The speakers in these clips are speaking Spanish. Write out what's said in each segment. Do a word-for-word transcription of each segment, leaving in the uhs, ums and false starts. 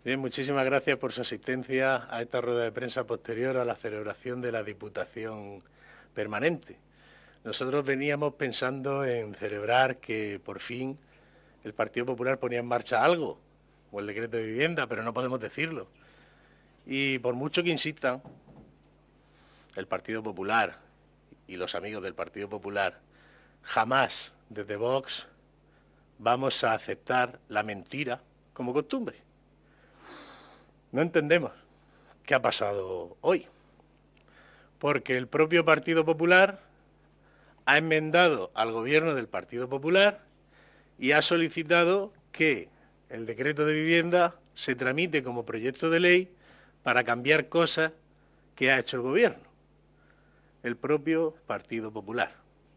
Bien, muchísimas gracias por su asistencia a esta rueda de prensa posterior a la celebración de la Diputación Permanente. Nosotros veníamos pensando en celebrar que por fin el Partido Popular ponía en marcha algo, o el decreto de vivienda, pero no podemos decirlo. Y por mucho que insistan el Partido Popular y los amigos del Partido Popular, jamás desde Vox vamos a aceptar la mentira como costumbre. No entendemos qué ha pasado hoy, porque el propio Partido Popular ha enmendado al gobierno del Partido Popular y ha solicitado que el decreto de vivienda se tramite como proyecto de ley para cambiar cosas que ha hecho el gobierno, el propio Partido Popular.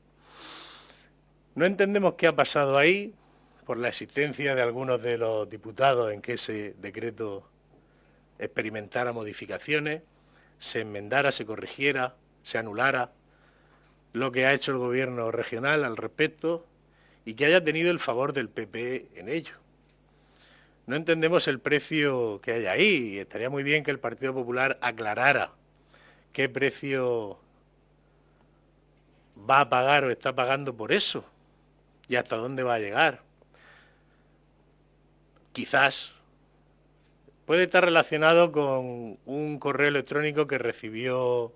No entendemos qué ha pasado ahí por la existencia de algunos de los diputados en que ese decreto experimentara modificaciones, se enmendara, se corrigiera, se anulara lo que ha hecho el gobierno regional al respecto y que haya tenido el favor del P P en ello. No entendemos el precio que hay ahí y estaría muy bien que el Partido Popular aclarara qué precio va a pagar o está pagando por eso y hasta dónde va a llegar. Quizás puede estar relacionado con un correo electrónico que recibió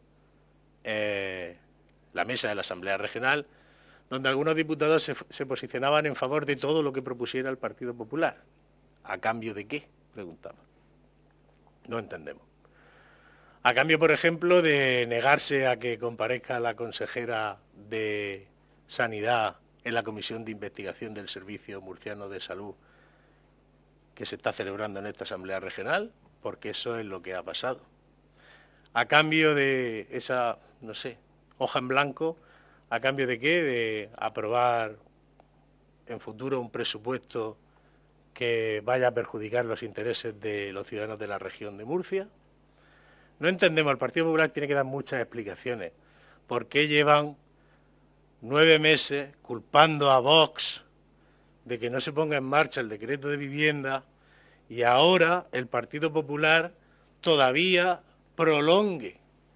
eh, la mesa de la Asamblea Regional, donde algunos diputados se, se posicionaban en favor de todo lo que propusiera el Partido Popular. ¿A cambio de qué?, preguntamos. No entendemos. A cambio, por ejemplo, de negarse a que comparezca la consejera de Sanidad en la Comisión de Investigación del Servicio Murciano de Salud que se está celebrando en esta Asamblea Regional, porque eso es lo que ha pasado. A cambio de esa, no sé, hoja en blanco, ¿a cambio de qué? De aprobar en futuro un presupuesto que vaya a perjudicar los intereses de los ciudadanos de la región de Murcia. No entendemos, el Partido Popular tiene que dar muchas explicaciones. ¿Por qué llevan nueve meses culpando a Vox de que no se ponga en marcha el decreto de vivienda y ahora el Partido Popular todavía prolongue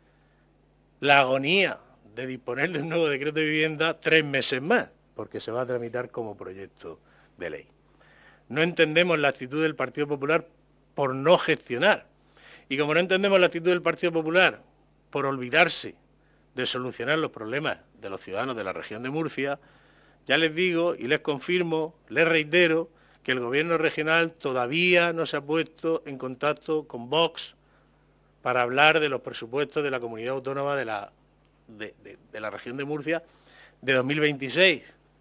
la agonía de disponer de un nuevo decreto de vivienda tres meses más, porque se va a tramitar como proyecto de ley? No entendemos la actitud del Partido Popular por no gestionar. Y como no entendemos la actitud del Partido Popular por olvidarse de solucionar los problemas de los ciudadanos de la región de Murcia, ya les digo y les confirmo, les reitero, que el Gobierno regional todavía no se ha puesto en contacto con Vox para hablar de los presupuestos de la comunidad autónoma de la, de, de, de la región de Murcia de dos mil veintiséis.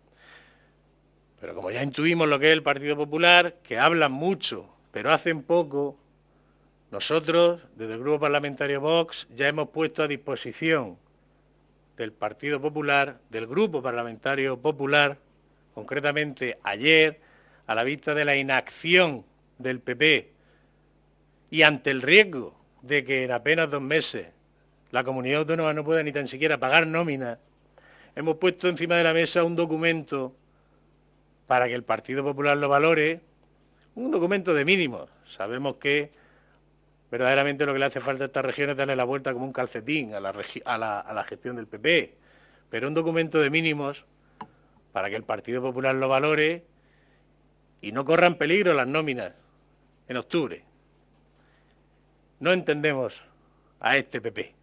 Pero como ya intuimos lo que es el Partido Popular, que hablan mucho, pero hacen poco, nosotros, desde el Grupo Parlamentario Vox, ya hemos puesto a disposición del Partido Popular, del Grupo Parlamentario Popular, concretamente ayer, a la vista de la inacción del P P y ante el riesgo de que en apenas dos meses la comunidad autónoma no pueda ni tan siquiera pagar nóminas, hemos puesto encima de la mesa un documento para que el Partido Popular lo valore, un documento de mínimos. Sabemos que verdaderamente lo que le hace falta a esta región es darle la vuelta como un calcetín a la, a la, a la gestión del P P, pero un documento de mínimos para que el Partido Popular lo valore y no corran peligro las nóminas en octubre. No entendemos a este P P.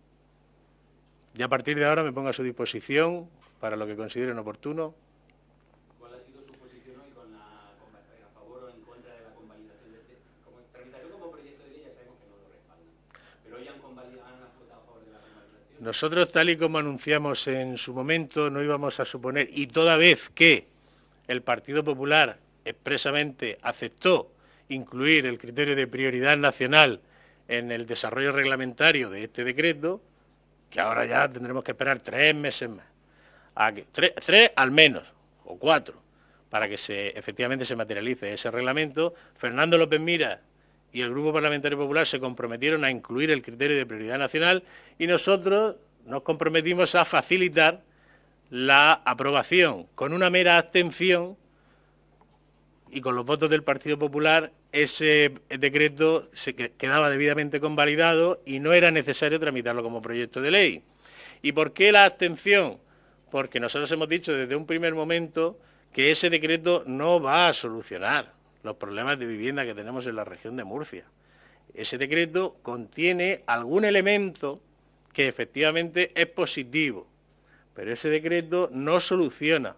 Y a partir de ahora me pongo a su disposición para lo que consideren oportuno. ¿Cuál ha sido su posición hoy con la, a favor o en contra de la convalidación de este? Como tramitación como proyecto de ley ya sabemos que no lo respaldan, pero hoy han, convalidado, han votado a favor de la convalidación. Nosotros, tal y como anunciamos en su momento, no íbamos a suponer, y toda vez que el Partido Popular expresamente aceptó incluir el criterio de prioridad nacional en el desarrollo reglamentario de este decreto, que ahora ya tendremos que esperar tres meses más, a que, tres, tres al menos, o cuatro, para que se, efectivamente se materialice ese reglamento. Fernando López Miras y el Grupo Parlamentario Popular se comprometieron a incluir el criterio de prioridad nacional y nosotros nos comprometimos a facilitar la aprobación con una mera abstención y con los votos del Partido Popular ese decreto se quedaba debidamente convalidado y no era necesario tramitarlo como proyecto de ley. ¿Y por qué la abstención? Porque nosotros hemos dicho desde un primer momento que ese decreto no va a solucionar los problemas de vivienda que tenemos en la región de Murcia. Ese decreto contiene algún elemento que efectivamente es positivo, pero ese decreto no soluciona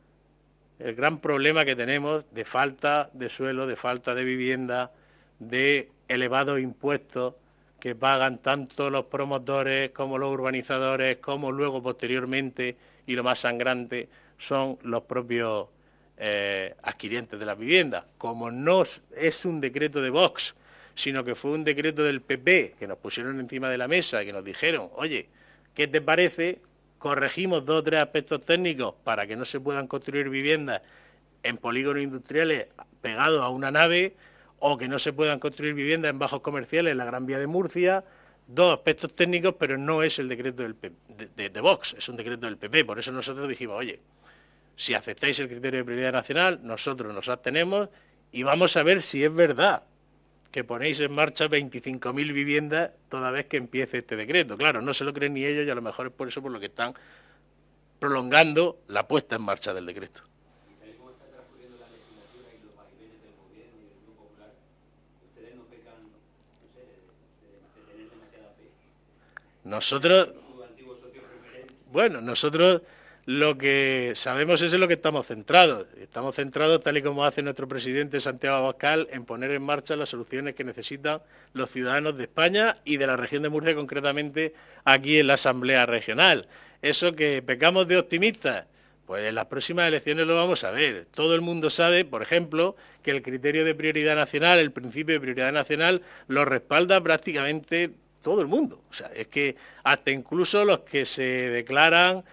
el gran problema que tenemos de falta de suelo, de falta de vivienda, de elevados impuestos que pagan tanto los promotores como los urbanizadores, como luego posteriormente, y lo más sangrante, son los propios eh, adquirientes de las viviendas. Como no es un decreto de Vox, sino que fue un decreto del P P, que nos pusieron encima de la mesa, que nos dijeron, oye, ¿qué te parece? Corregimos dos o tres aspectos técnicos para que no se puedan construir viviendas en polígonos industriales pegados a una nave, o que no se puedan construir viviendas en bajos comerciales en la Gran Vía de Murcia. Dos aspectos técnicos, pero no es el decreto del P P, de, de, de Vox, es un decreto del P P. Por eso nosotros dijimos, oye, si aceptáis el criterio de prioridad nacional, nosotros nos abstenemos y vamos a ver si es verdad que ponéis en marcha veinticinco mil viviendas toda vez que empiece este decreto. Claro, no se lo creen ni ellos y a lo mejor es por eso por lo que están prolongando la puesta en marcha del decreto. Y tal y como está transcurriendo la legislatura y los vaivenes del gobierno y del Grupo Popular, ¿ustedes no pecan, no sé, de, de, de tener demasiada fe? Nosotros, Su antiguo socio preferente. bueno, nosotros lo que sabemos es en lo que estamos centrados. Estamos centrados, tal y como hace nuestro presidente Santiago Abascal, en poner en marcha las soluciones que necesitan los ciudadanos de España y de la región de Murcia, concretamente aquí en la Asamblea Regional. Eso que pecamos de optimistas, pues en las próximas elecciones lo vamos a ver. Todo el mundo sabe, por ejemplo, que el criterio de prioridad nacional, el principio de prioridad nacional, lo respalda prácticamente todo el mundo. O sea, es que hasta incluso los que se declaran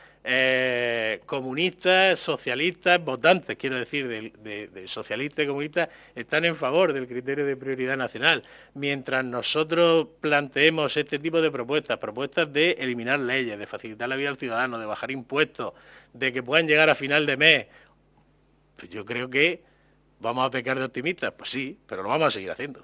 Eh, comunistas, socialistas, votantes, quiero decir, de, de, de socialistas y comunistas, están en favor del criterio de prioridad nacional. Mientras nosotros planteemos este tipo de propuestas, propuestas de eliminar leyes, de facilitar la vida al ciudadano, de bajar impuestos, de que puedan llegar a final de mes, pues yo creo que vamos a pecar de optimistas, pues sí, pero lo vamos a seguir haciendo.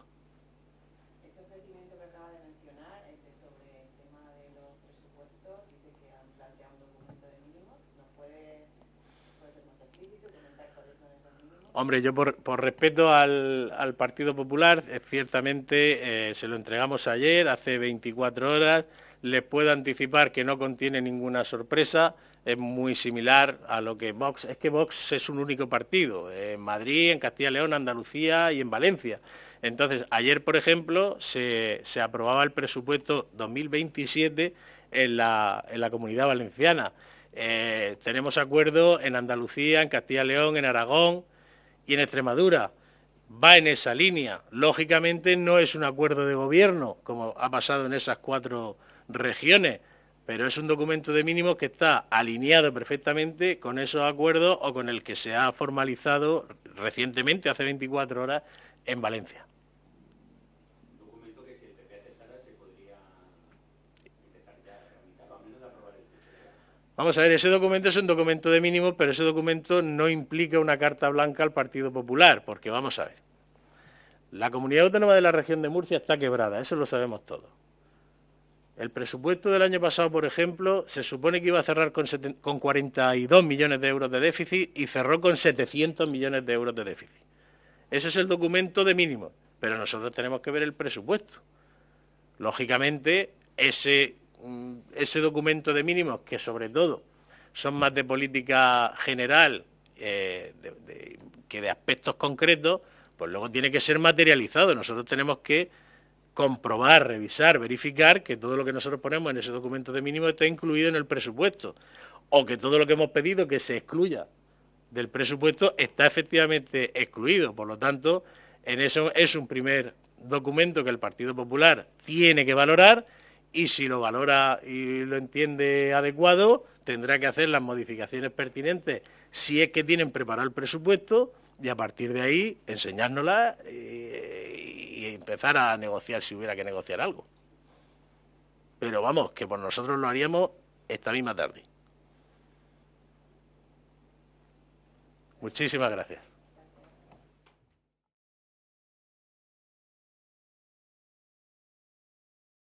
Hombre, yo por, por respeto al, al Partido Popular, eh, ciertamente eh, se lo entregamos ayer, hace veinticuatro horas. Les puedo anticipar que no contiene ninguna sorpresa, es muy similar a lo que Vox... Es que Vox es un único partido, en Madrid, en Castilla y León, Andalucía y en Valencia. Entonces, ayer, por ejemplo, se, se aprobaba el presupuesto dos mil veintisiete en la, en la Comunidad Valenciana. Eh, tenemos acuerdos en Andalucía, en Castilla y León, en Aragón y en Extremadura. Va en esa línea. Lógicamente no es un acuerdo de gobierno, como ha pasado en esas cuatro regiones, pero es un documento de mínimos que está alineado perfectamente con esos acuerdos o con el que se ha formalizado recientemente, hace veinticuatro horas, en Valencia. Un documento que si el P P aceptara se podría empezar ya a tramitar, o al menos a aprobar el texto. Vamos a ver, ese documento es un documento de mínimos, pero ese documento no implica una carta blanca al Partido Popular, porque vamos a ver, la Comunidad Autónoma de la Región de Murcia está quebrada, eso lo sabemos todos. El presupuesto del año pasado, por ejemplo, se supone que iba a cerrar con, con cuarenta y dos millones de euros de déficit y cerró con setecientos millones de euros de déficit. Ese es el documento de mínimos, pero nosotros tenemos que ver el presupuesto. Lógicamente, ese... ese documento de mínimos, que sobre todo son más de política general eh, de, de, que de aspectos concretos, pues luego tiene que ser materializado. Nosotros tenemos que comprobar, revisar, verificar que todo lo que nosotros ponemos en ese documento de mínimos está incluido en el presupuesto, o que todo lo que hemos pedido que se excluya del presupuesto está efectivamente excluido. Por lo tanto, en eso es un primer documento que el Partido Popular tiene que valorar, y si lo valora y lo entiende adecuado, tendrá que hacer las modificaciones pertinentes si es que tienen preparado el presupuesto, y a partir de ahí enseñárnosla y, y empezar a negociar si hubiera que negociar algo. Pero vamos, que por nosotros lo haríamos esta misma tarde. Muchísimas gracias.